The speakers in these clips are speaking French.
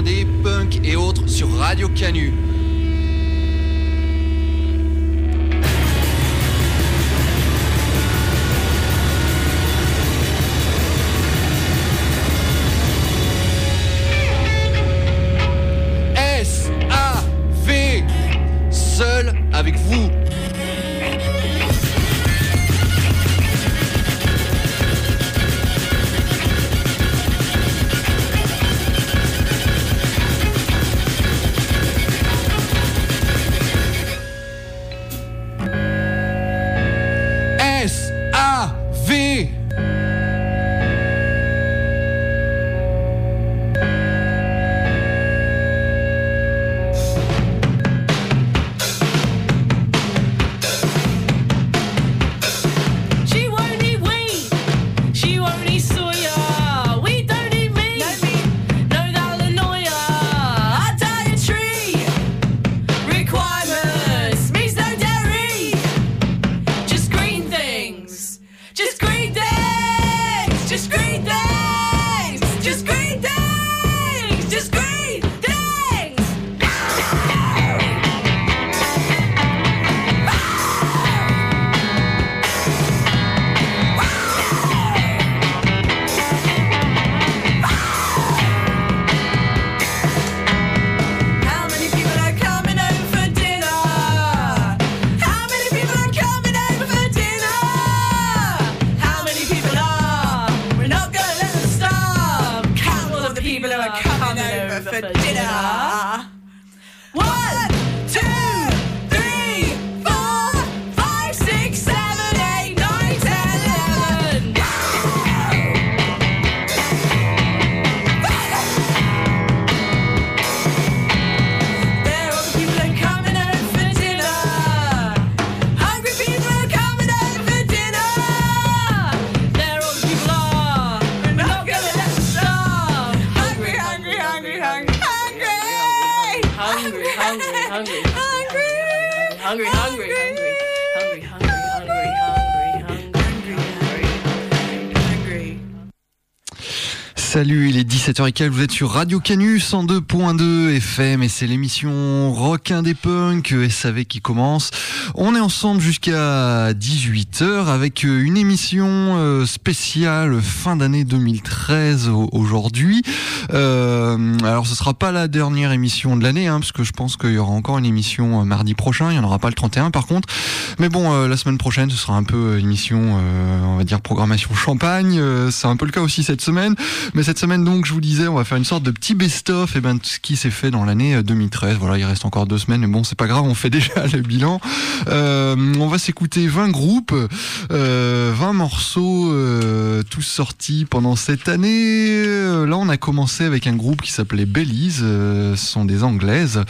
indé, punk et autres sur Radio Canu. S.A.V. Seul avec vous. S.A.V. Salut, il est 17h15, vous êtes sur Radio Canu 102.2 FM et c'est l'émission Rock Indé Punk SAV qui commence. On est ensemble jusqu'à 18h avec une émission spéciale fin d'année 2013 aujourd'hui. Alors ce sera pas la dernière émission de l'année, parce que je pense qu'il y aura encore une émission mardi prochain, il n'y en aura pas le 31 par contre. Mais bon, la semaine prochaine ce sera un peu émission, on va dire programmation champagne, c'est un peu le cas aussi cette semaine. Mais cette semaine donc, je vous disais, on va faire une sorte de petit best-of de ce qui s'est fait dans l'année 2013. Voilà, il reste encore 2 semaines, mais bon, c'est pas grave, on fait déjà le bilan. On va s'écouter 20 groupes, 20 morceaux, tous sortis pendant cette année. Là, on a commencé avec un groupe qui s'appelait Belize, ce sont des Anglaises.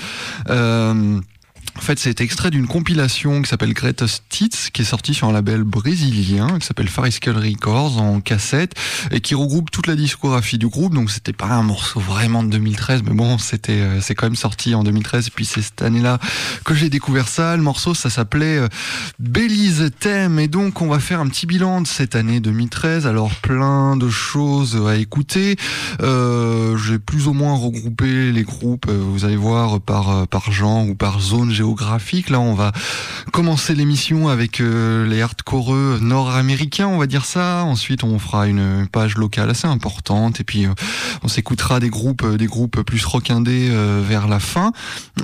En fait, c'est extrait d'une compilation qui s'appelle Greatest Hits, qui est sortie sur un label brésilien, qui s'appelle Fariscal Records, en cassette, et qui regroupe toute la discographie du groupe. Donc, c'était pas un morceau vraiment de 2013, mais bon, c'est quand même sorti en 2013, et puis c'est cette année-là que j'ai découvert ça. Le morceau, ça s'appelait Belize Theme, et donc, on va faire un petit bilan de cette année 2013. Alors, plein de choses à écouter. J'ai plus ou moins regroupé les groupes, vous allez voir, par genre ou par zone géographique. Là, on va commencer l'émission avec les hardcoreux nord-américains, on va dire ça. Ensuite, on fera une page locale assez importante, et puis on s'écoutera des groupes plus rock indé vers la fin.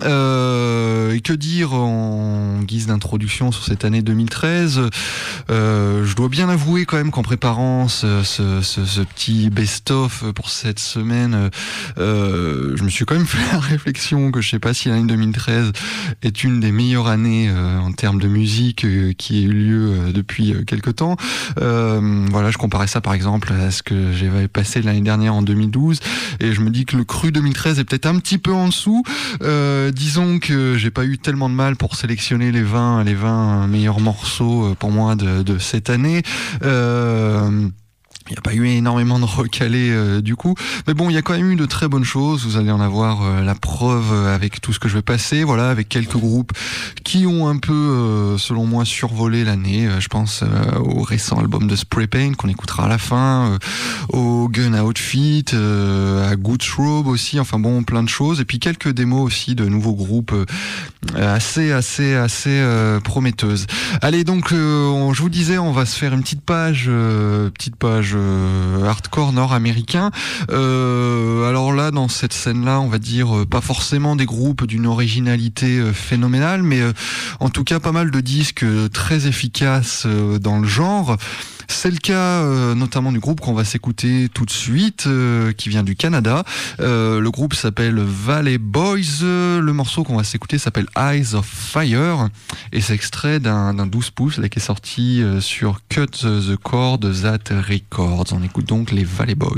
Et que dire en guise d'introduction sur cette année 2013 ? Je dois bien avouer quand même qu'en préparant ce petit best-of pour cette semaine, je me suis quand même fait la réflexion que je sais pas si l'année 2013 est une des meilleures années en termes de musique qui ait eu lieu depuis quelque temps. Voilà, je comparais ça par exemple à ce que j'avais passé l'année dernière en 2012, et je me dis que le cru 2013 est peut-être un petit peu en dessous. Disons que j'ai pas eu tellement de mal pour sélectionner les 20 meilleurs morceaux pour moi de cette année. Il y a pas eu énormément de recalés du coup, mais bon, il y a quand même eu de très bonnes choses. Vous allez en avoir la preuve avec tout ce que je vais passer, voilà, avec quelques groupes qui ont un peu, selon moi, survolé l'année. Je pense au récent album de Spray Paint qu'on écoutera à la fin, au Gun Outfit, à Good Throbe aussi, enfin bon, plein de choses, et puis quelques démos aussi de nouveaux groupes assez prometteuses. Allez, donc je vous disais, on va se faire une petite page hardcore nord-américain. Alors là, dans cette scène-là, on va dire pas forcément des groupes d'une originalité phénoménale, mais en tout cas pas mal de disques très efficaces dans le genre. C'est le cas notamment du groupe qu'on va s'écouter tout de suite, qui vient du Canada. Le groupe s'appelle Valley Boys. Le morceau qu'on va s'écouter s'appelle Eyes of Fire, et c'est extrait d'un 12 pouces là, qui est sorti sur Cut the Cord That Records. On écoute donc les Valley Boys.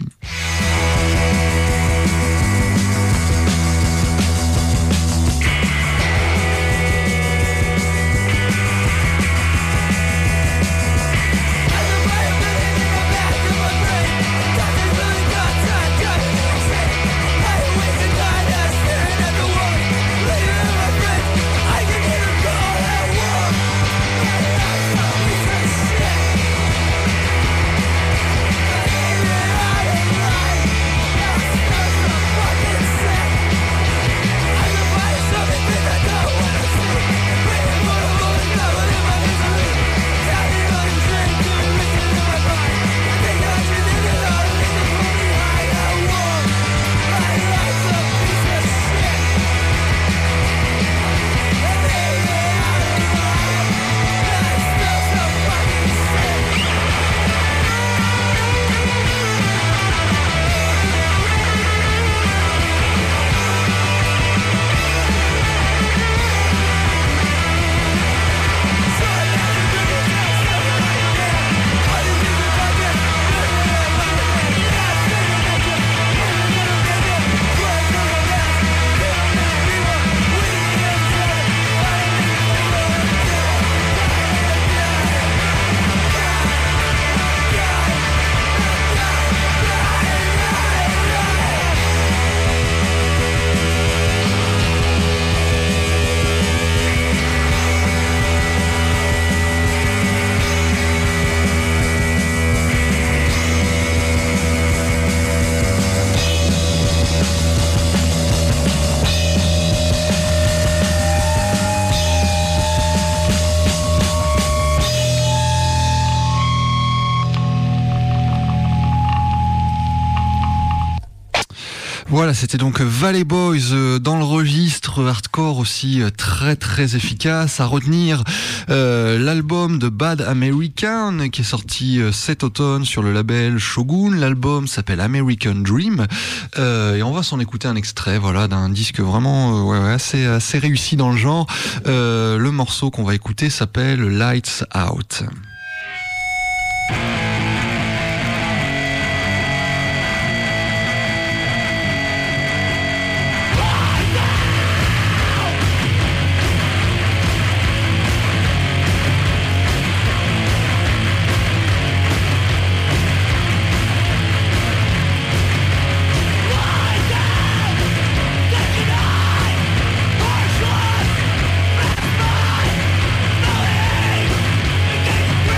Voilà, c'était donc Valley Boys dans le registre hardcore aussi très très efficace. À retenir l'album de Bad American qui est sorti cet automne sur le label Shogun. L'album s'appelle American Dream et on va s'en écouter un extrait, voilà, d'un disque vraiment assez réussi dans le genre. Le morceau qu'on va écouter s'appelle Lights Out. Keep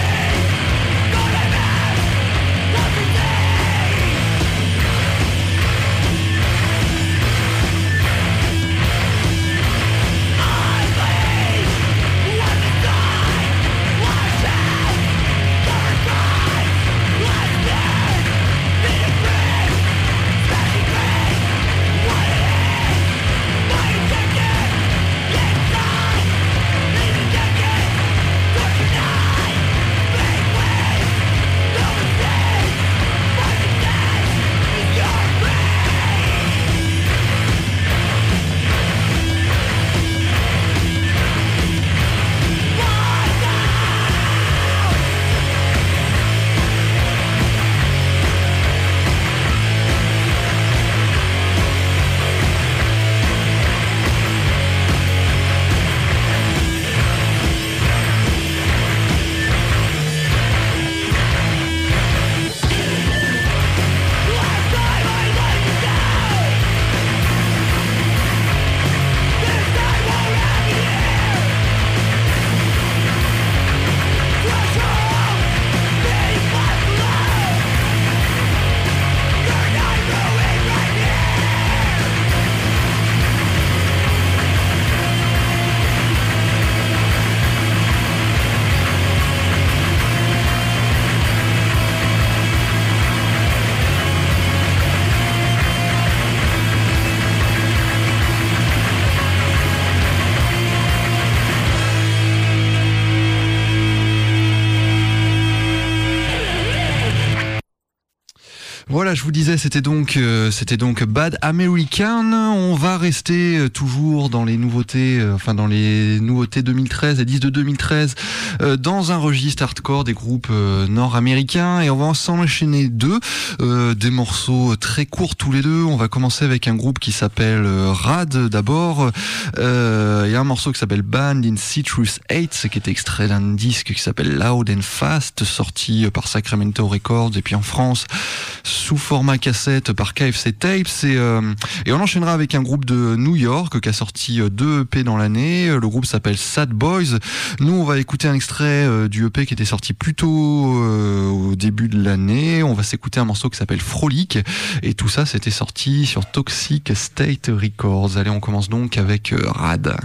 Voilà, je vous disais, c'était donc Bad American. On va rester toujours dans les nouveautés, dans les nouveautés 2013 et 10 de 2013, dans un registre hardcore des groupes nord-américains, et on va s'en enchaîner deux, des morceaux très courts tous les deux. On va commencer avec un groupe qui s'appelle Rad d'abord. Il y a un morceau qui s'appelle Band in Citrus 8, qui est extrait d'un disque qui s'appelle Loud and Fast, sorti par Sacramento Records et puis en France sous format cassette par KFC Tapes, et on enchaînera avec un groupe de New York qui a sorti 2 EP dans l'année. Le groupe s'appelle Sad Boys. Nous, on va écouter un extrait du EP qui était sorti plus tôt au début de l'année. On va s'écouter un morceau qui s'appelle Frolic, et tout ça c'était sorti sur Toxic State Records. Allez, on commence donc avec Rad.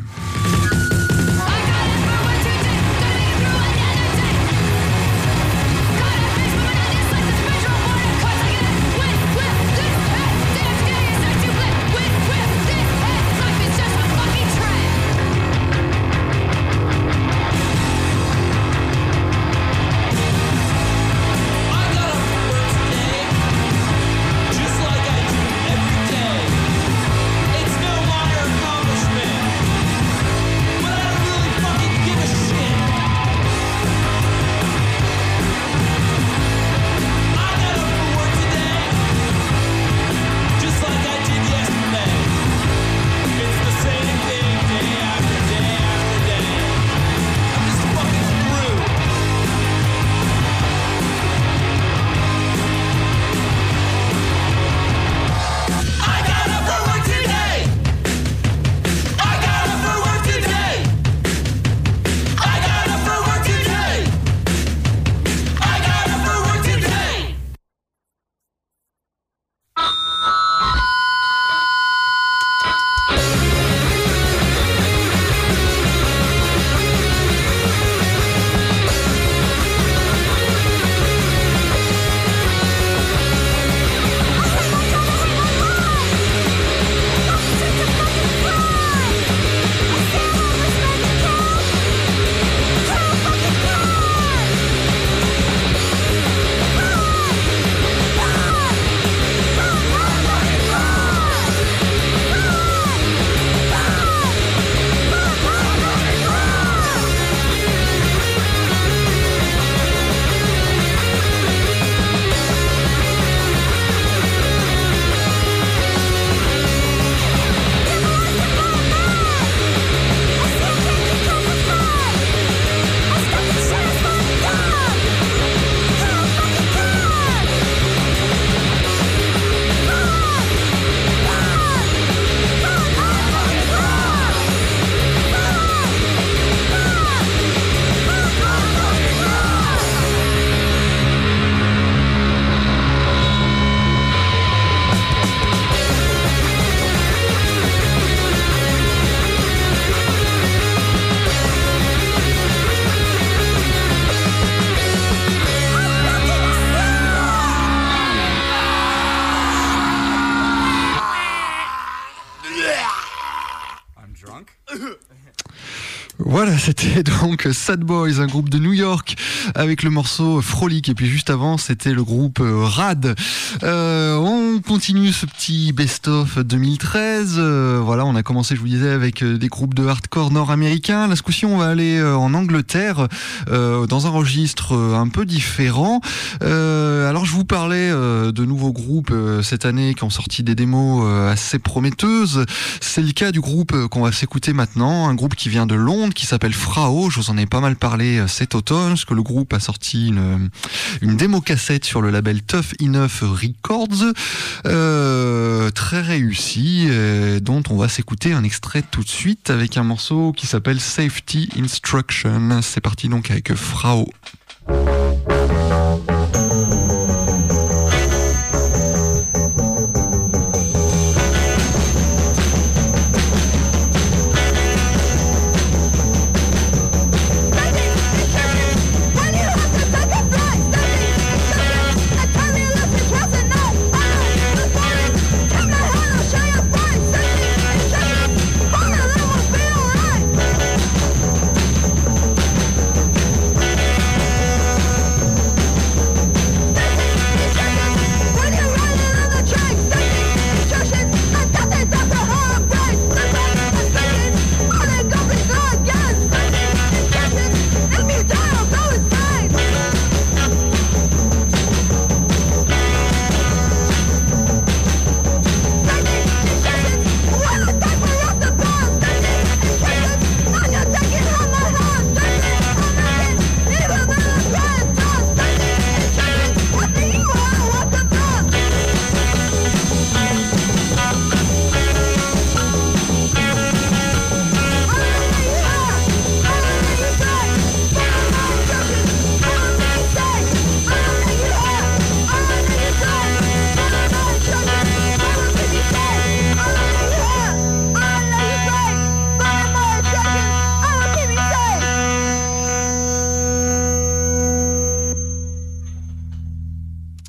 Voilà, c'était donc Sad Boys, un groupe de New York, avec le morceau Frolic. Et puis juste avant, c'était le groupe Rad. On continue ce petit best-of 2013. Voilà, on a commencé, je vous disais, avec des groupes de hardcore nord-américains. Là, ce coup-ci, on va aller en Angleterre, dans un registre un peu différent. Alors, je vous parlais de nouveaux groupes cette année qui ont sorti des démos assez prometteuses. C'est le cas du groupe qu'on va s'écouter maintenant, un groupe qui vient de Londres, qui s'appelle Frao. Je vous en ai pas mal parlé cet automne, parce que le groupe a sorti une démo cassette sur le label Tough Enough Records, très réussi, dont on va s'écouter un extrait tout de suite avec un morceau qui s'appelle Safety Instruction. C'est parti donc avec Frao.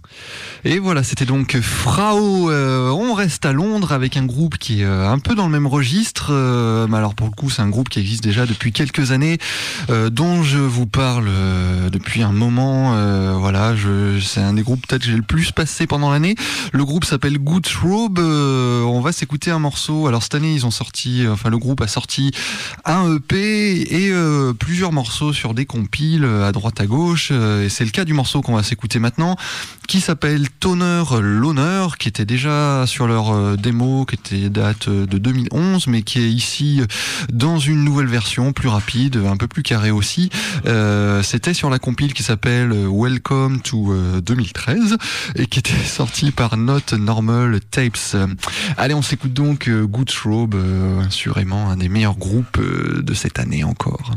Et voilà, c'était donc Frao. On reste à Londres avec un groupe qui est un peu dans le même registre. Mais alors pour le coup, c'est un groupe qui existe déjà depuis quelques années, dont je vous parle depuis un moment. Voilà, c'est un des groupes peut-être que j'ai le plus passé pendant l'année. Le groupe s'appelle Good Robe. On va s'écouter un morceau. Alors cette année, le groupe a sorti un EP et plusieurs morceaux sur des compiles à droite à gauche. Et c'est le cas du morceau qu'on va s'écouter maintenant, qui s'appelle Toner Loner, qui était déjà sur leur démo, qui date de 2011, mais qui est ici dans une nouvelle version, plus rapide, un peu plus carrée aussi. C'était sur la compile qui s'appelle Welcome to 2013, et qui était sortie par Not Normal Tapes. Allez, on s'écoute donc Good Robe, assurément un des meilleurs groupes de cette année encore.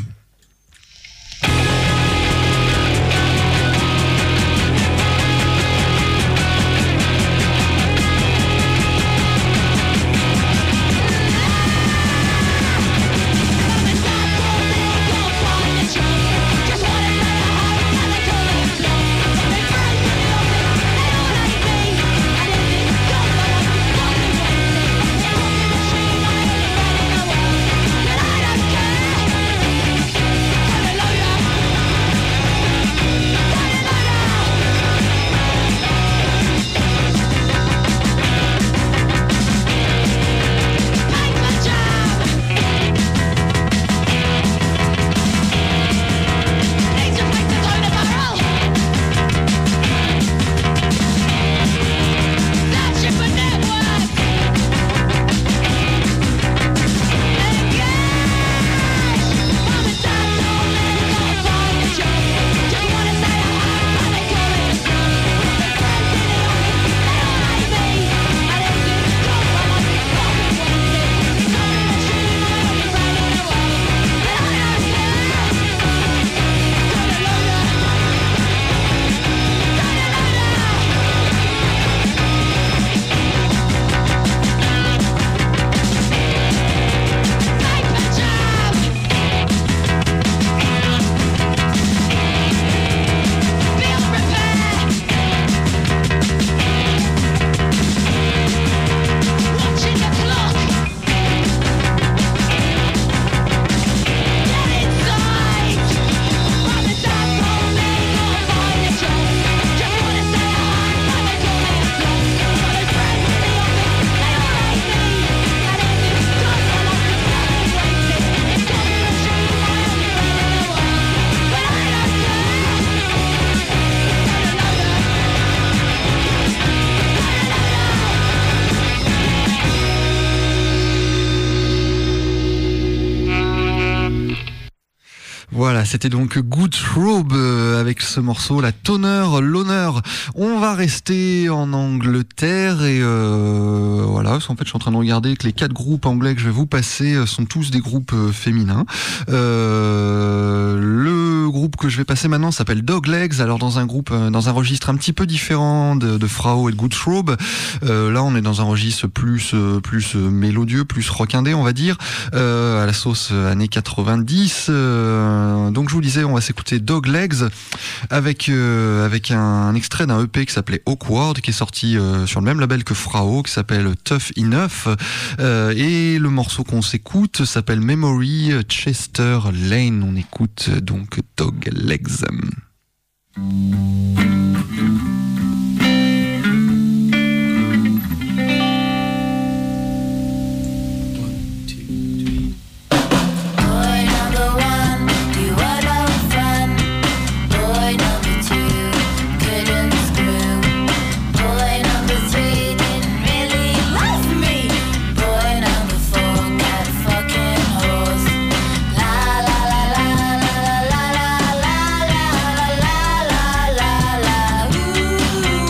Voilà, c'était donc Good Robe avec ce morceau, la Toner Loner. On va rester en Angleterre et voilà, en fait je suis en train de regarder que les 4 groupes anglais que je vais vous passer sont tous des groupes féminins. Le groupe que je vais passer maintenant s'appelle Doglegs, alors dans un registre un petit peu différent de Frao et de Good Robe. Là on est dans un registre plus mélodieux, plus rockindé on va dire, à la sauce années 90. Donc je vous disais, on va s'écouter Doglegs avec un extrait d'un EP qui s'appelait Awkward, qui est sorti sur le même label que Frao, qui s'appelle Tough Enough, et le morceau qu'on s'écoute s'appelle Memory Chester Lane. On écoute donc Doglegs. La la la la la la la. Ooh.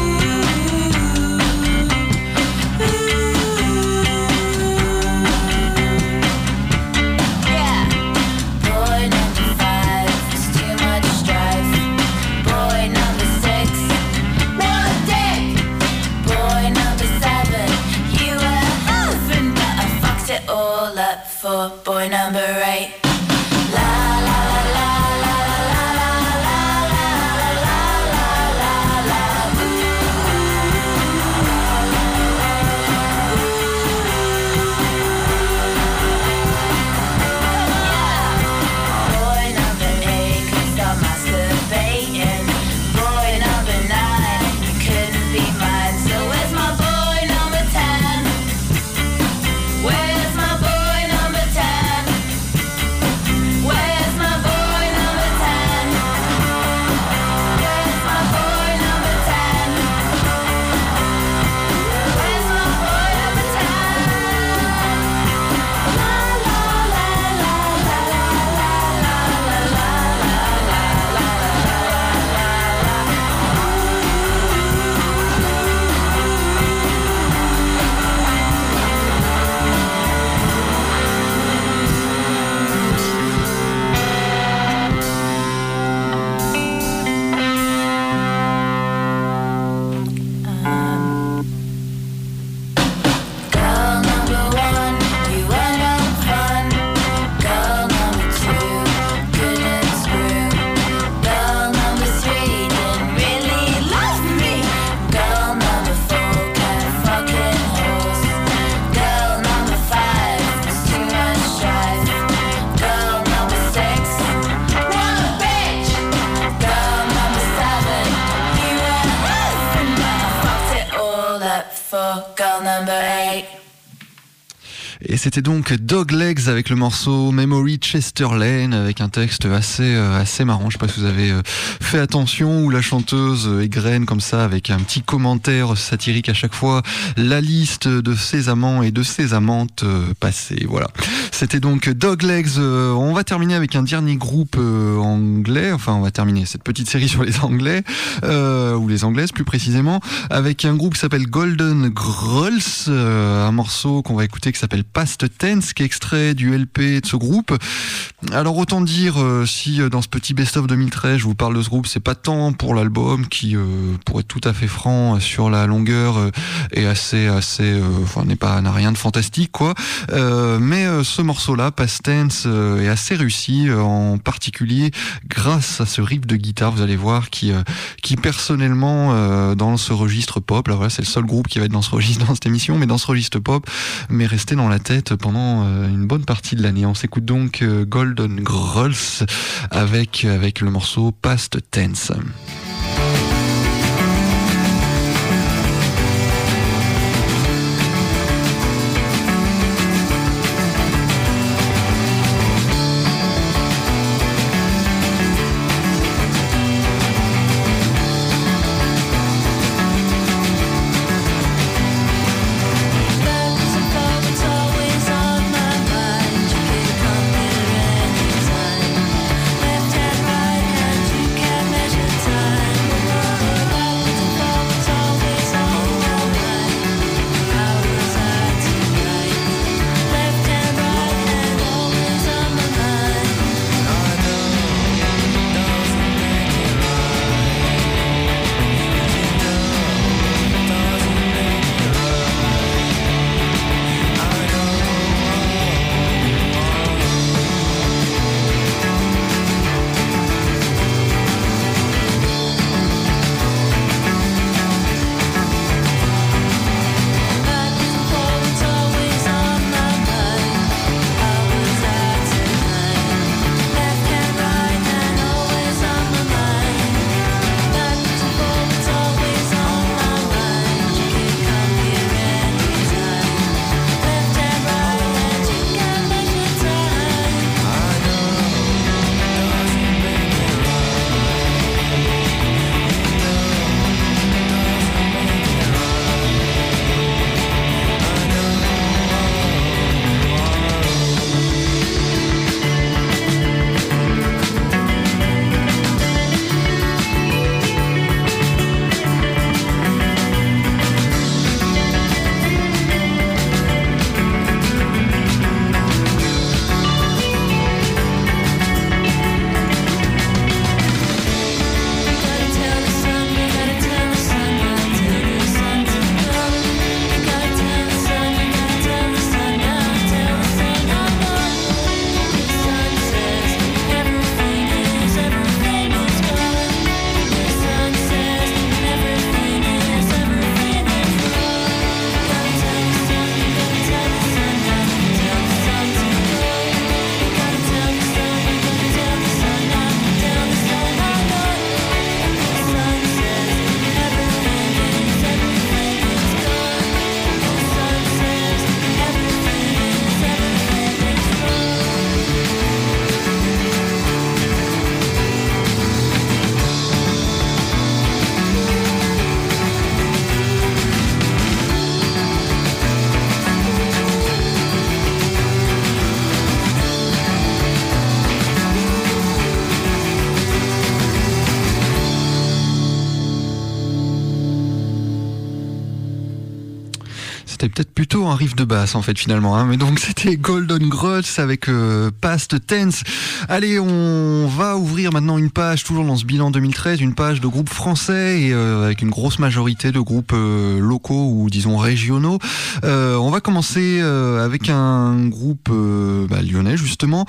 for girl number 8. Et c'était donc Doglegs avec le morceau Memory Chester Lane avec un texte assez marrant. Je sais pas si vous avez fait attention, où la chanteuse égrène comme ça avec un petit commentaire satirique à chaque fois la liste de ses amants et de ses amantes passées. Voilà. C'était donc Doglegs. On va terminer avec un dernier groupe anglais. Enfin, on va terminer cette petite série sur les Anglais ou les Anglaises plus précisément avec un groupe qui s'appelle Golden Girls. Un morceau qu'on va écouter qui s'appelle Past Tense, qui est extrait du LP de ce groupe. Alors autant dire si dans ce petit best-of 2013 je vous parle de ce groupe, c'est pas tant pour l'album qui pour être tout à fait franc sur la longueur est assez enfin n'a rien de fantastique quoi, mais ce morceau-là, Past Tense, est assez réussi, en particulier grâce à ce riff de guitare, vous allez voir, qui personnellement dans ce registre pop, là voilà, c'est le seul groupe qui va être dans ce registre dans cette émission, mais dans ce registre pop m'est resté dans la tête pendant une bonne partie de l'année. On s'écoute donc Golden Girls avec le morceau Past Tense. C'était peut-être plutôt un riff de basse en fait finalement, hein. Mais donc c'était Golden Girls avec Past Tense. Allez, on va ouvrir maintenant une page, toujours dans ce bilan 2013, une page de groupes français et avec une grosse majorité de groupes locaux ou disons régionaux. On va commencer avec un groupe lyonnais justement,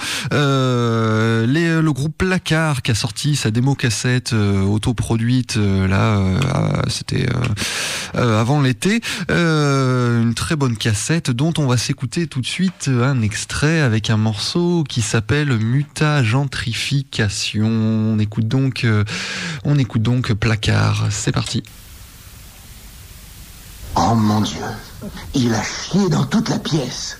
le groupe Placard qui a sorti sa démo cassette autoproduite c'était avant l'été, une très bonne cassette dont on va s'écouter tout de suite un extrait avec un morceau qui s'appelle Mutagentrification. On écoute donc Placard, c'est parti. En Oh mon Dieu, il a chié dans toute la pièce.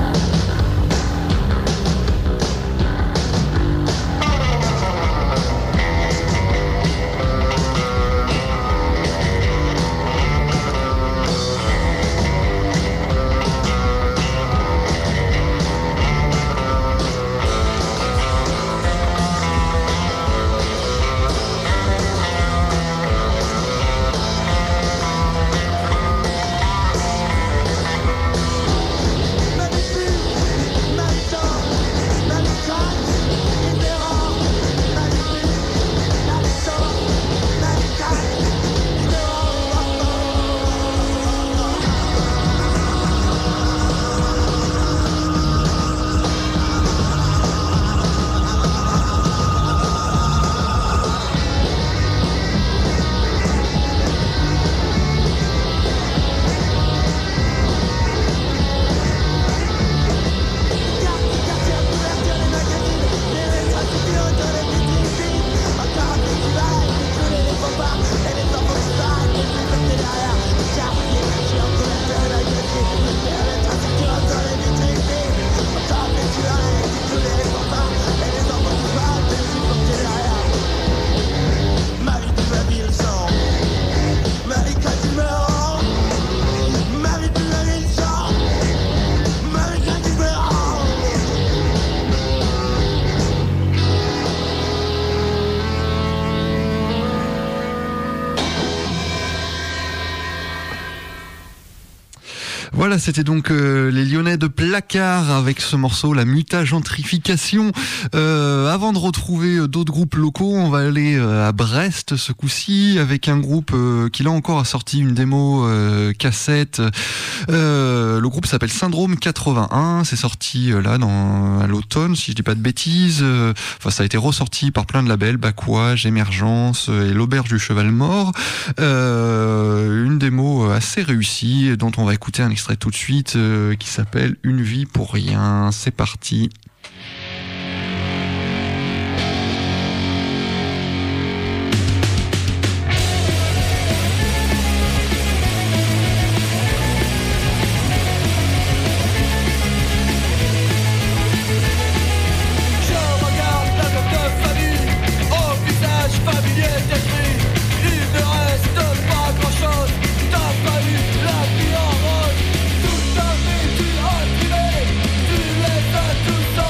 Voilà, c'était donc les Lyonnais de Placard avec ce morceau, la mutagentrification. Avant de retrouver d'autres groupes locaux, on va aller à Brest ce coup-ci avec un groupe qui là encore a sorti une démo cassette. Le groupe s'appelle Syndrome 81. C'est sorti là à l'automne, si je dis pas de bêtises. Enfin, ça a été ressorti par plein de labels, Backwage, Émergence et l'Auberge du Cheval Mort. Une démo assez réussie dont on va écouter un extrait tout de suite qui s'appelle Une vie pour rien. C'est parti. Tout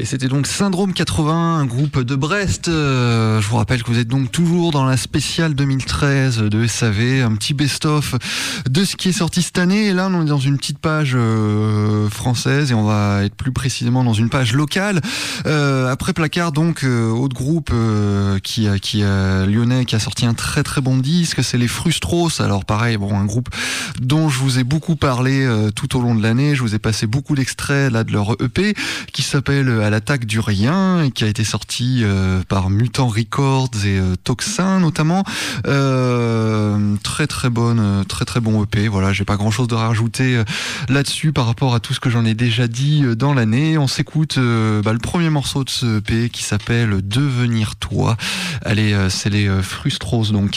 Et c'était donc Syndrome 80, un groupe de Brest. Je vous rappelle que vous êtes donc toujours dans la spéciale 2013 de SAV, un petit best-of de ce qui est sorti cette année. Et là, on est dans une petite page française et on va être plus précisément dans une page locale. Après Placard, donc, autre groupe lyonnais qui a sorti un très très bon disque, c'est les Frustros. Alors pareil, bon, un groupe dont je vous ai beaucoup parlé tout au long de l'année. Je vous ai passé beaucoup d'extraits là de leur EP qui s'appelle À l'attaque du rien et qui a été sorti par Mutant Records et Toxin notamment. Très très bon EP. Voilà, j'ai pas grand chose de rajouter là-dessus par rapport à tout ce que j'en ai déjà dit dans l'année. On s'écoute le premier morceau de ce EP qui s'appelle Devenir toi. Allez, c'est les Frustros donc.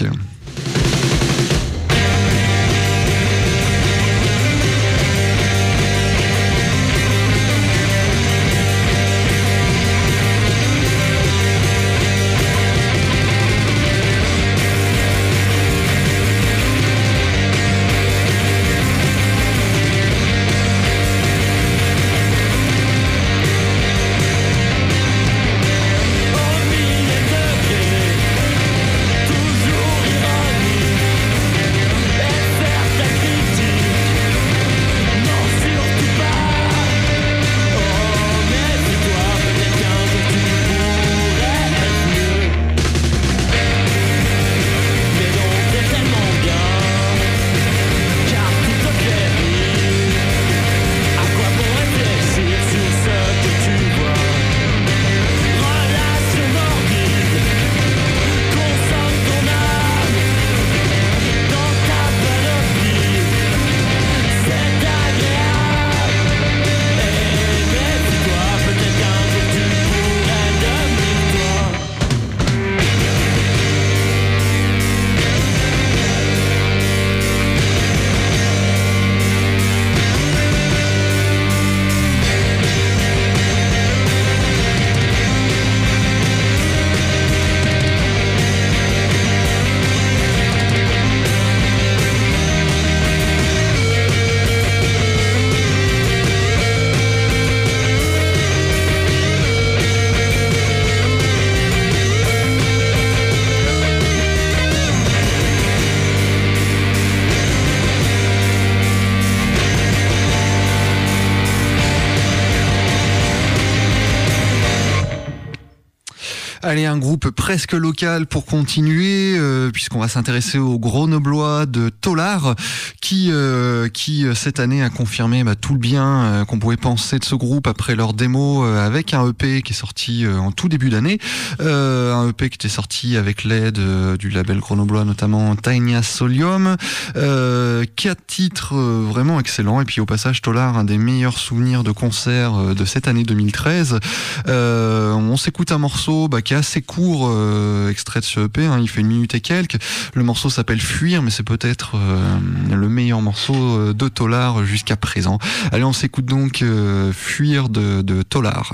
Allez, un groupe presque local pour continuer, puisqu'on va s'intéresser aux Grenoblois de Tolar, qui cette année a confirmé tout le bien qu'on pouvait penser de ce groupe après leur démo avec un EP qui est sorti en tout début d'année, un EP qui était sorti avec l'aide du label grenoblois, notamment Tainia Solium, 4 titres vraiment excellents, et puis au passage Tolar, un des meilleurs souvenirs de concert de cette année 2013. On s'écoute un morceau qui est assez court, extrait de ce EP, il fait 1 minute et quelques. Le morceau s'appelle Fuir, mais c'est peut-être le meilleur morceau de Tolar jusqu'à présent. Allez, on s'écoute donc Fuir de Tolar.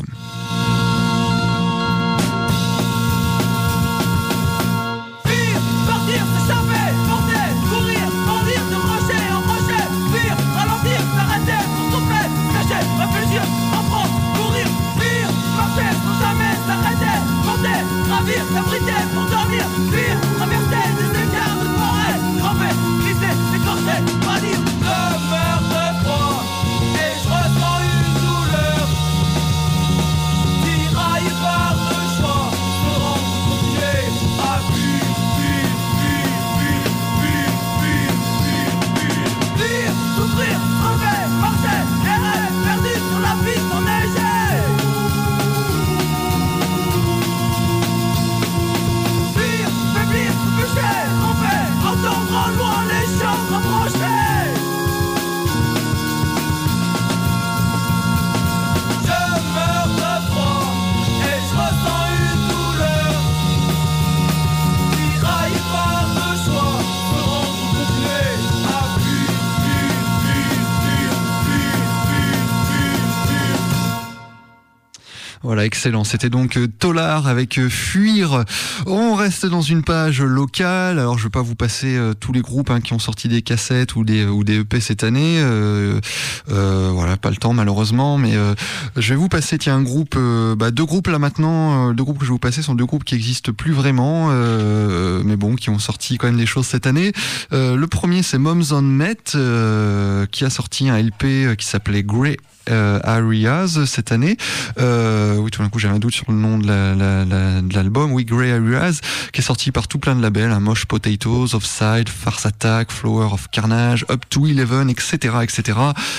Voilà, excellent. C'était donc Tolar avec Fuir. On reste dans une page locale. Alors, je vais pas vous passer tous les groupes qui ont sorti des cassettes ou des EP cette année. Voilà, pas le temps malheureusement. Mais je vais vous passer un groupe, deux groupes là maintenant. Deux groupes que je vais vous passer sont deux groupes qui existent plus vraiment, mais bon, qui ont sorti quand même des choses cette année. Le premier, c'est Moms on Met, qui a sorti un LP qui s'appelait Grey Areas cette année. Oui, tout d'un coup j'ai un doute sur le nom de l'album. Oui, Grey Areas, qui est sorti par tout plein de labels, Mosh Potatoes, Offside, Farce Attack, Flower of Carnage, Up to 11, etc., etc.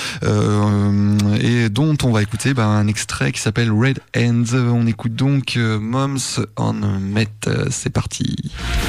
Et dont on va écouter un extrait qui s'appelle Red Hands. On écoute donc Moms on Met. C'est parti.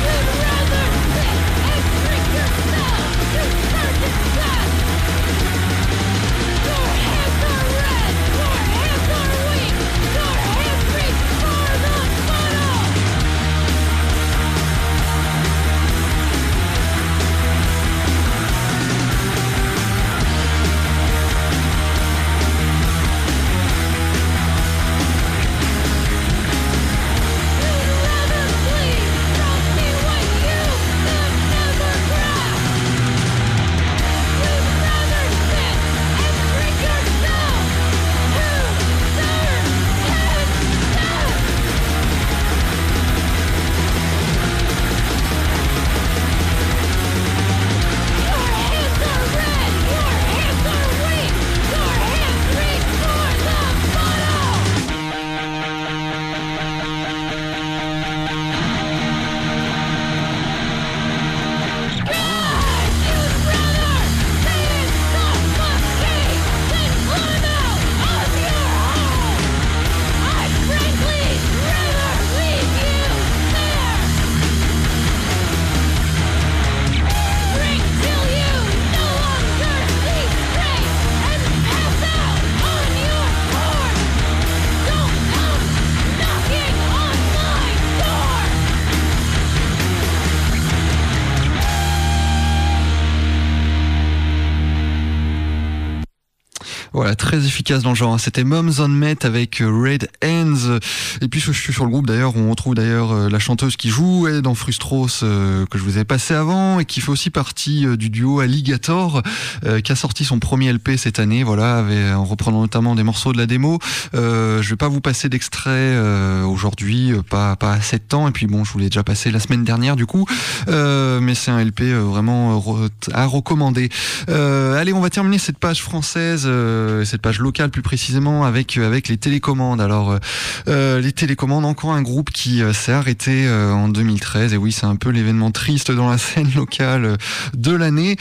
Voilà, très efficace dans le genre. C'était Moms on Met avec Red Hands. Et puis je suis sur le groupe d'ailleurs, on retrouve d'ailleurs la chanteuse qui joue dans Frustros que je vous ai passé avant et qui fait aussi partie du duo Alligator qui a sorti son premier LP cette année. Voilà, en reprenant notamment des morceaux de la démo. Je vais pas vous passer d'extrait aujourd'hui, pas assez de temps. Et puis bon, je vous l'ai déjà passé la semaine dernière du coup. Mais c'est un LP vraiment à recommander. Allez, on va terminer cette page française. Cette page locale plus précisément avec les télécommandes. Alors les télécommandes, encore un groupe qui s'est arrêté en 2013 et oui, c'est un peu l'événement triste dans la scène locale de l'année.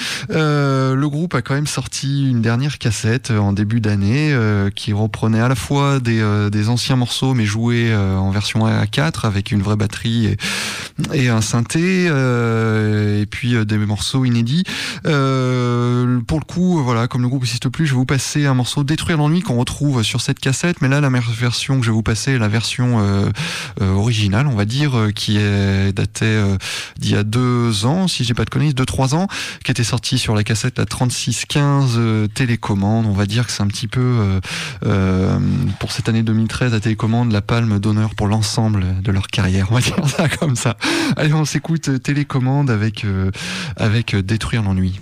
Le groupe a quand même sorti une dernière cassette en début d'année qui reprenait à la fois des anciens morceaux mais joués en version A4 avec une vraie batterie et un synthé et puis des morceaux inédits. Pour le coup, voilà, comme le groupe n'existe plus, je vais vous passer un morceau Détruire l'ennui qu'on retrouve sur cette cassette, mais là la version que je vais vous passer est la version originale, on va dire, qui est datée d'il y a 2 ans, si j'ai pas de conneries, 2-3 ans, qui était sortie sur la cassette la 3615 Télécommande. On va dire que c'est un petit peu pour cette année 2013 à Télécommande la palme d'honneur pour l'ensemble de leur carrière, on va dire ça comme ça. Allez, on s'écoute Télécommande avec Détruire l'ennui.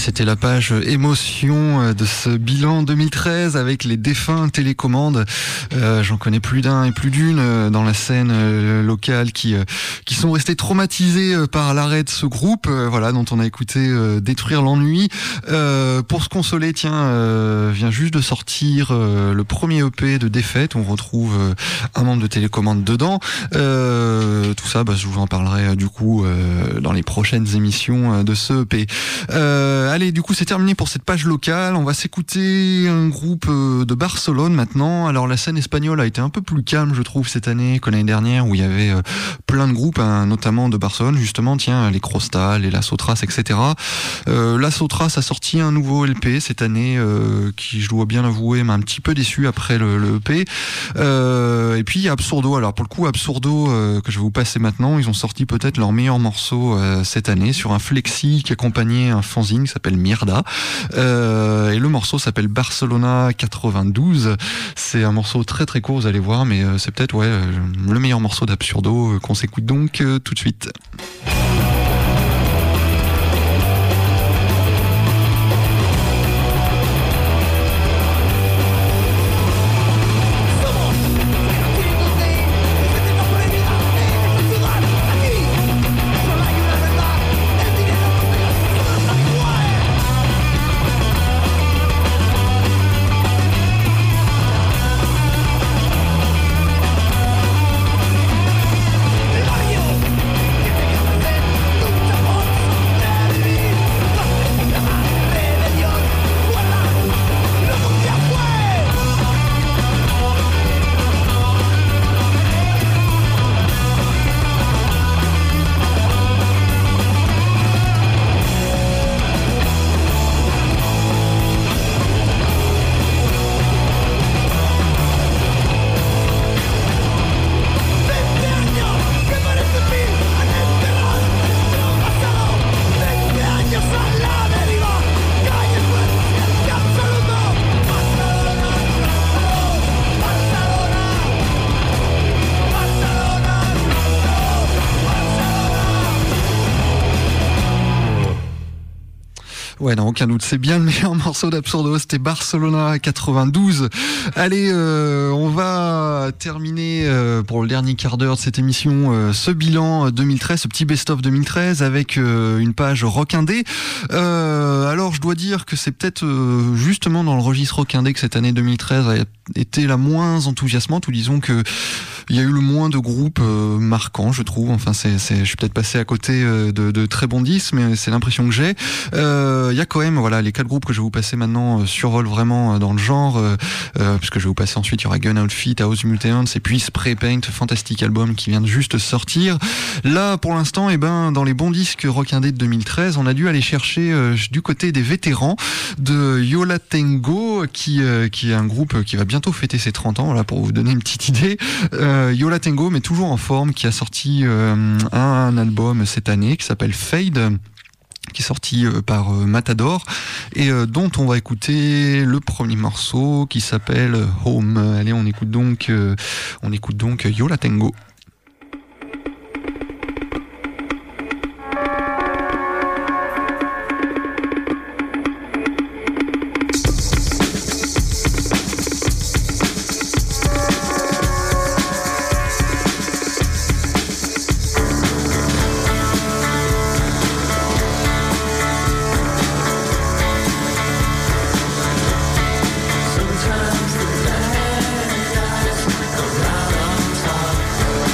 c'était la page émotion de ce bilan 2013 avec les défunts télécommandes. J'en connais plus d'un et plus d'une dans la scène locale qui sont restés traumatisés par l'arrêt de ce groupe, voilà, dont on a écouté Détruire l'ennui. Pour se consoler, vient juste de sortir le premier EP de Défaite. On retrouve un membre de télécommande dedans. Tout ça, je vous en parlerai du coup dans les prochaines émissions de ce EP. Allez, du coup, c'est terminé pour cette page locale. On va s'écouter un groupe de Barcelone maintenant. Alors, la scène espagnole a été un peu plus calme, je trouve, cette année que l'année dernière, où il y avait plein de groupes, notamment de Barcelone, justement, les Crostal, les Las Otras, etc. Las Otras a sorti un nouveau LP cette année, qui, je dois bien avouer, m'a un petit peu déçu après le EP. Et puis, il y a Absurdo. Alors, pour le coup, Absurdo, que je vais vous passer maintenant, ils ont sorti peut-être leur meilleur morceau cette année sur un flexi qui accompagnait un fanzine qui s'appelle Mierda, et le morceau s'appelle Barcelona 92. C'est un morceau très très court, vous allez voir, mais c'est peut-être le meilleur morceau d'Absurdo qu'on s'écoute donc tout de suite. Ouais, non, aucun doute. C'est bien le meilleur morceau d'Absurdo. C'était Barcelona 92. Allez, on va terminer pour le dernier quart d'heure de cette émission ce bilan 2013, ce petit best-of 2013 avec une page rock indé. Alors, je dois dire que c'est peut-être justement dans le registre rock indé que cette année 2013 a été la moins enthousiasmante, ou disons que il y a eu le moins de groupes marquants, je trouve. Enfin, je suis peut-être passé à côté de très bons disques, mais c'est l'impression que j'ai. Il y a quand même, les 4 groupes que je vais vous passer maintenant survolent vraiment dans le genre, puisque je vais vous passer ensuite, il y aura Gun Outfit, House Mutants, et puis Spray Paint, fantastique album qui vient de juste sortir. Là, pour l'instant, dans les bons disques rock indé de 2013, on a dû aller chercher du côté des vétérans de Yo La Tengo, qui est un groupe qui va bientôt fêter ses 30 ans, voilà, pour vous donner une petite idée. Yo La Tengo, mais toujours en forme, qui a sorti un album cette année qui s'appelle Fade, qui est sorti par Matador, et dont on va écouter le premier morceau qui s'appelle Home. Allez, on écoute donc Yo La Tengo. Sometimes the bad guys come out on top.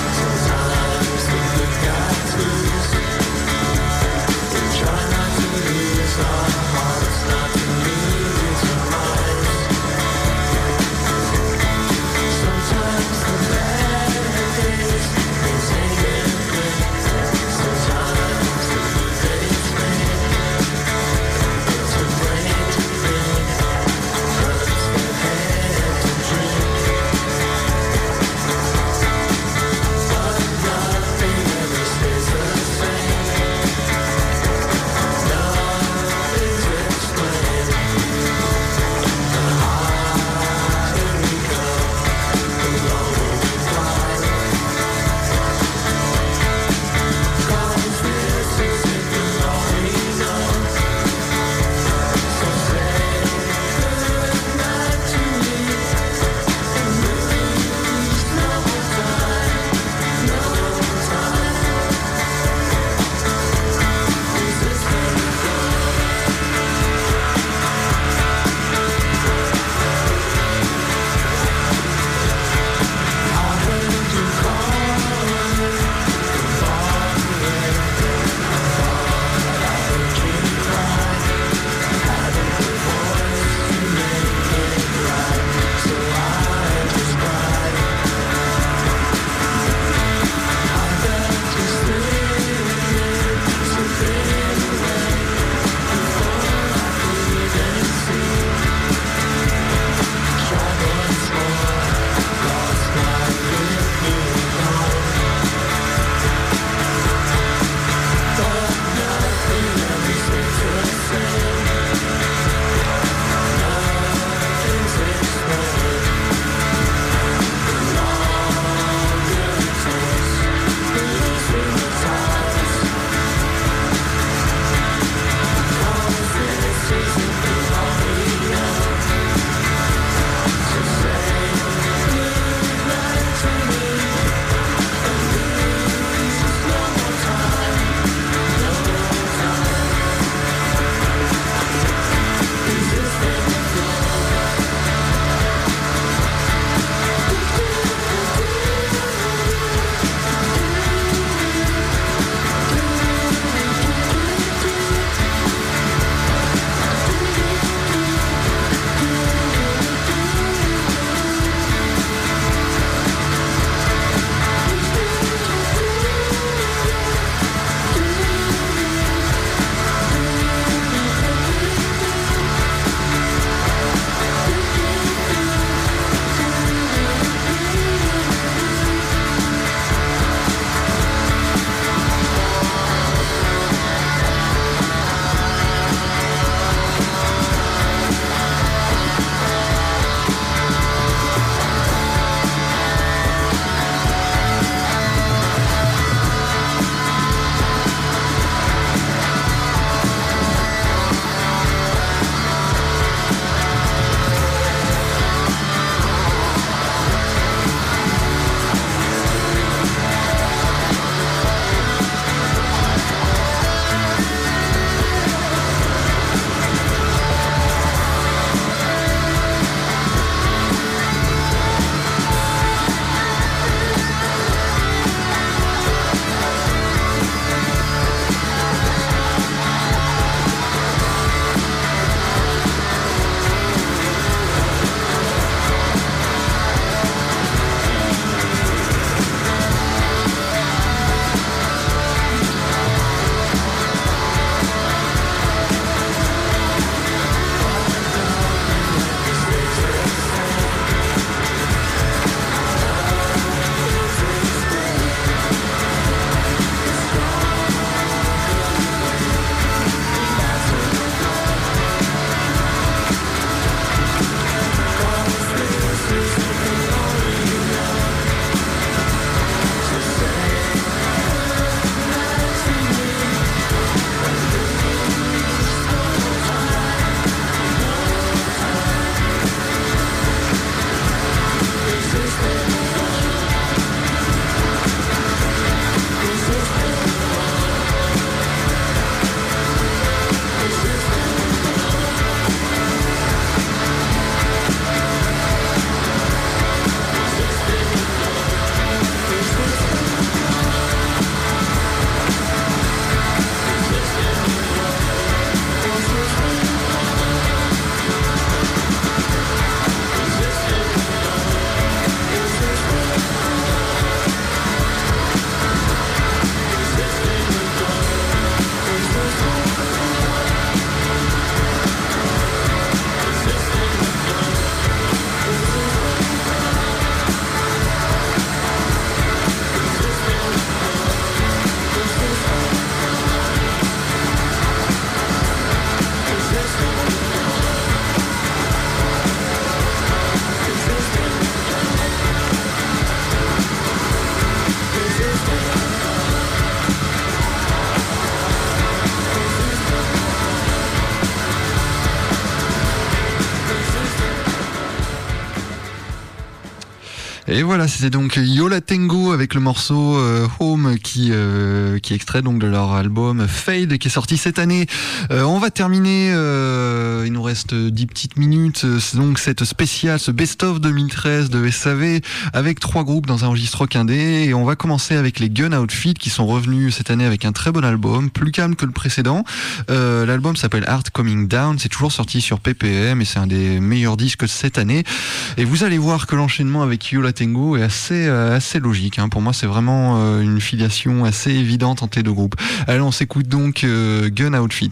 Et voilà, c'était donc Yo La Tengo avec le morceau Home qui est extrait donc de leur album Fade qui est sorti cette année. On va terminer, il nous reste 10 petites minutes, c'est donc cette spéciale, ce best-of 2013 de SAV avec 3 groupes dans un registre rock indé, et on va commencer avec les Gun Outfit qui sont revenus cette année avec un très bon album, plus calme que le précédent. L'album s'appelle Art Coming Down, c'est toujours sorti sur PPM et c'est un des meilleurs disques de cette année. Et vous allez voir que l'enchaînement avec Yo La Tengo est assez logique. Pour moi, c'est vraiment une filiation assez évidente entre les deux groupes. Allez, on s'écoute donc Gun Outfit.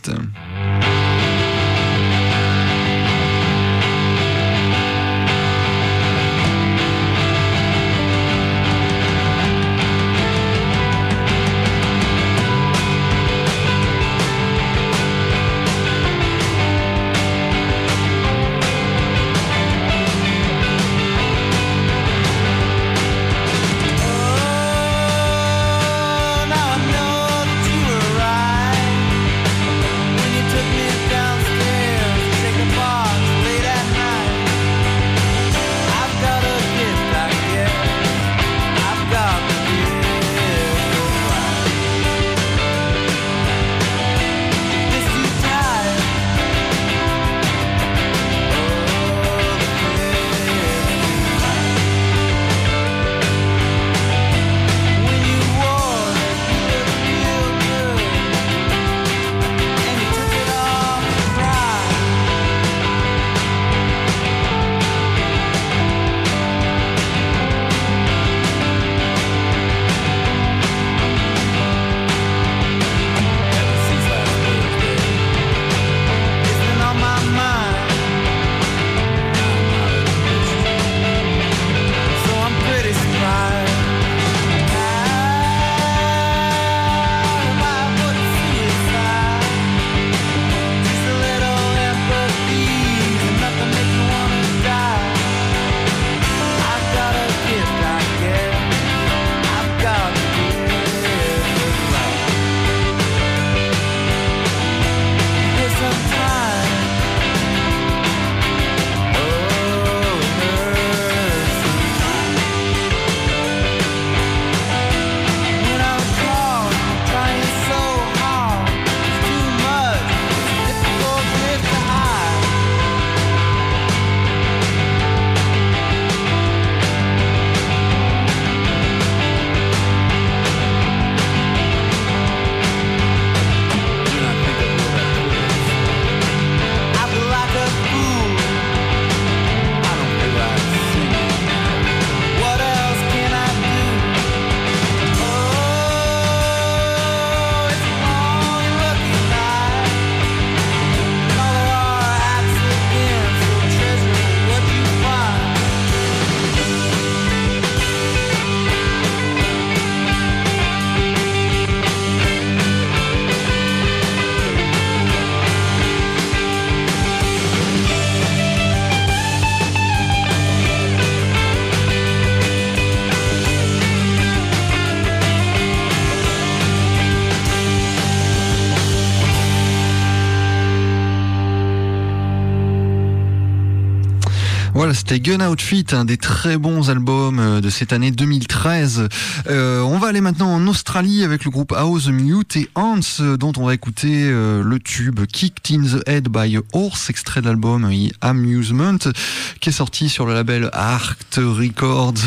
Voilà, c'était Gun Outfit, un des très bons albums de cette année 2013. On va aller maintenant en Australie avec le groupe How the Mute et Ants, dont on va écouter le tube Kicked in the Head by a Horse, extrait de l'album Amusement, qui est sorti sur le label Art Records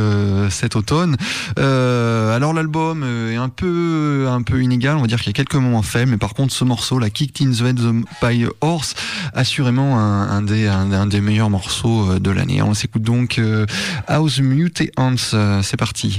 cet automne. Alors l'album est un peu inégal, on va dire qu'il y a quelques moments faibles, mais par contre ce morceau, la Kicked in the Head by a Horse, assurément un des meilleurs morceaux de l'année. On s'écoute donc How the Mute et Ants, c'est parti.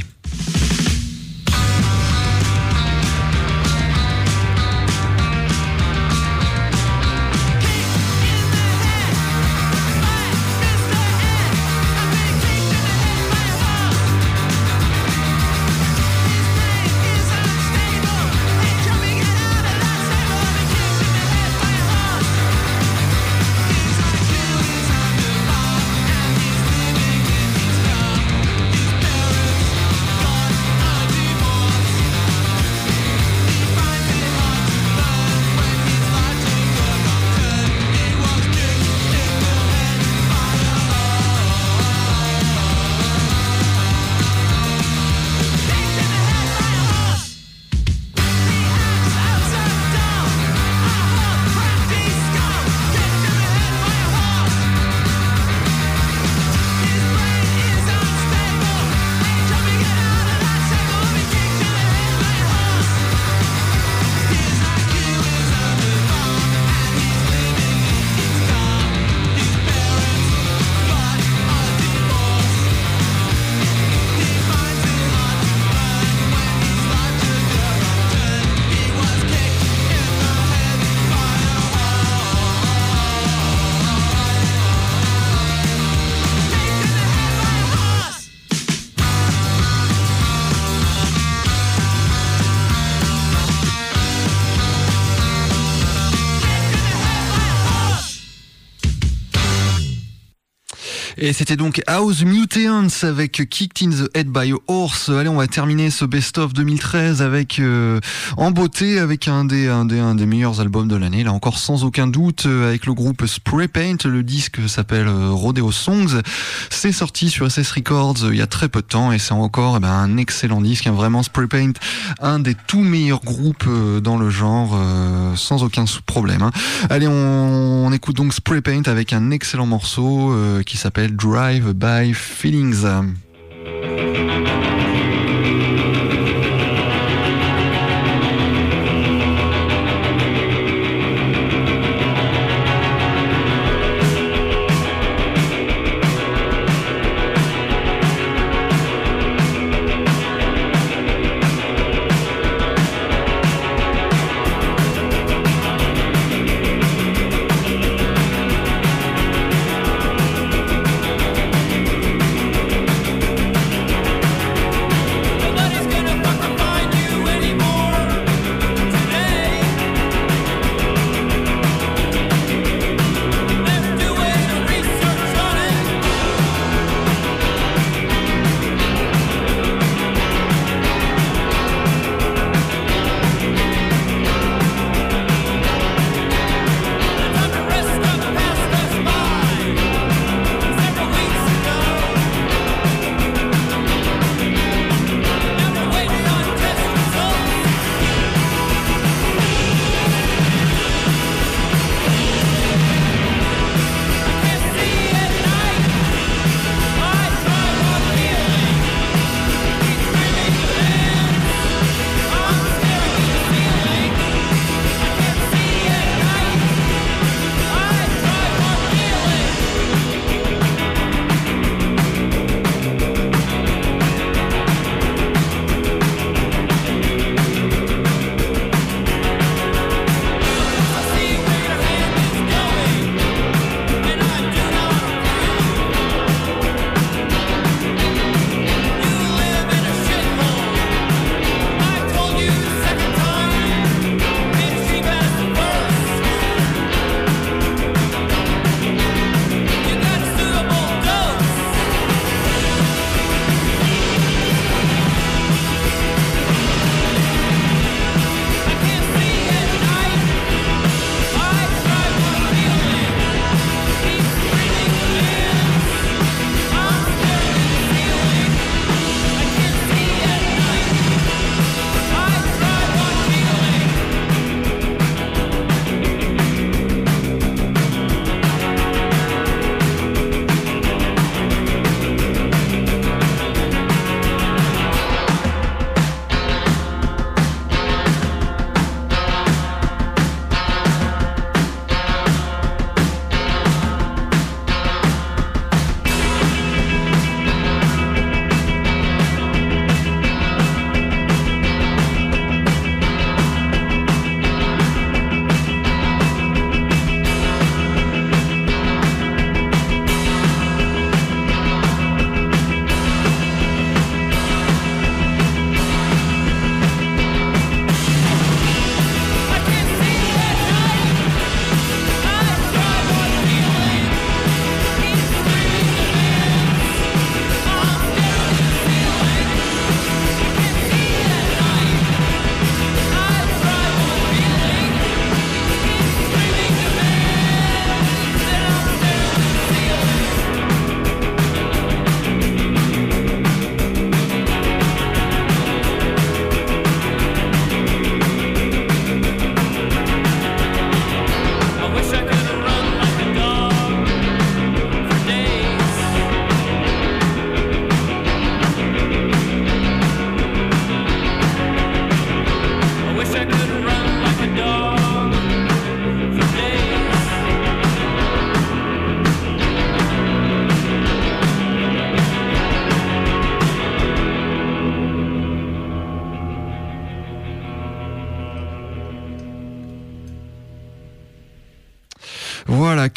Et c'était donc House Mutants avec Kicked in the Head by a Horse. Allez, on va terminer ce best-of 2013 avec en beauté avec un des meilleurs albums de l'année, là encore sans aucun doute, avec le groupe Spray Paint. Le disque s'appelle Rodeo Songs. C'est sorti sur SS Records il y a très peu de temps et c'est encore un excellent disque, vraiment Spray Paint, un des tout meilleurs groupes dans le genre, sans aucun problème. Allez, on écoute donc Spray Paint avec un excellent morceau qui s'appelle Drive by Feelings.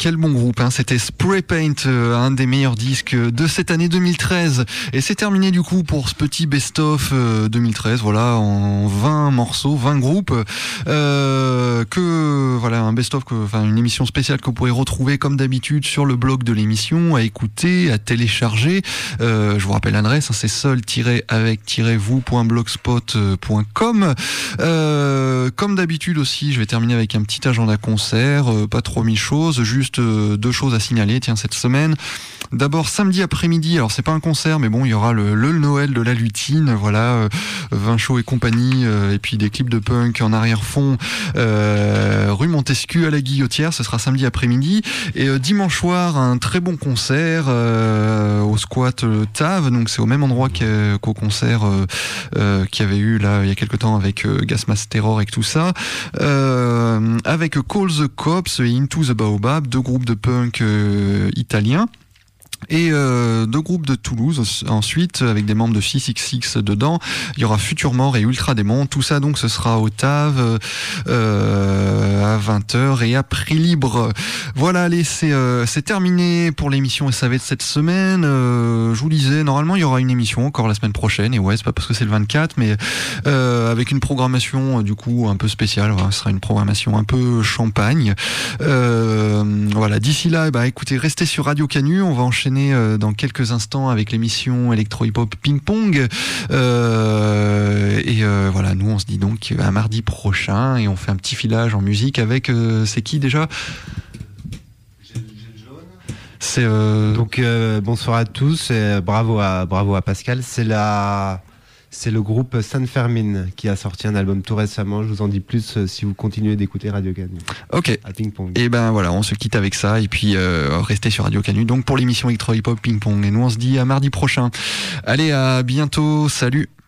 quel bon groupe, hein. C'était Spray Paint, un des meilleurs disques de cette année 2013. Et c'est terminé du coup pour ce petit best-of 2013, voilà, en 20 morceaux, 20 groupes, un best-of, une émission spéciale que vous pourrez retrouver comme d'habitude sur le blog de l'émission, à écouter, à télécharger. Je vous rappelle l'adresse, hein, c'est seul-avec-vous.blogspot.com. Comme d'habitude aussi, je vais terminer avec un petit agenda concert, pas trop mille choses, juste 2 choses à signaler, tiens, cette semaine. D'abord, samedi après-midi, alors c'est pas un concert, mais bon, il y aura le Noël de la Lutine, voilà, vin chaud et compagnie, et puis des clips de punk en arrière-fond, rue Montesquieu à la Guillotière, ce sera samedi après-midi. Et dimanche soir, un très bon concert au squat Tave, donc c'est au même endroit qu'au concert qu'il y avait eu là il y a quelques temps avec Gas Mask Terror et tout ça, avec Call the Cops et Into the Baobab, 2 groupes de punk italiens. Et 2 groupes de Toulouse ensuite, avec des membres de 666 dedans. Il y aura Future Mort et Ultra Démon. Tout ça donc ce sera au Tave à 20h et à prix libre. Voilà, allez, c'est terminé pour l'émission SAV de cette semaine. Je vous disais, normalement il y aura une émission encore la semaine prochaine. Et ouais, c'est pas parce que c'est le 24, mais avec une programmation du coup un peu spéciale. Voilà, ce sera une programmation un peu champagne. Voilà, d'ici là, écoutez, restez sur Radio Canu. On va enchaîner dans quelques instants avec l'émission Electro Hip Hop Ping Pong. Voilà, nous on se dit donc à mardi prochain et on fait un petit filage en musique avec c'est qui déjà ? C'est donc bonsoir à tous et bravo à Pascal. C'est le groupe San Fermin qui a sorti un album tout récemment. Je vous en dis plus si vous continuez d'écouter Radio Canu. Ok. À Ping Pong. Et voilà, on se quitte avec ça et puis restez sur Radio Canu. Donc pour l'émission Electro Hip Hop Ping Pong. Et nous on se dit à mardi prochain. Allez, à bientôt. Salut.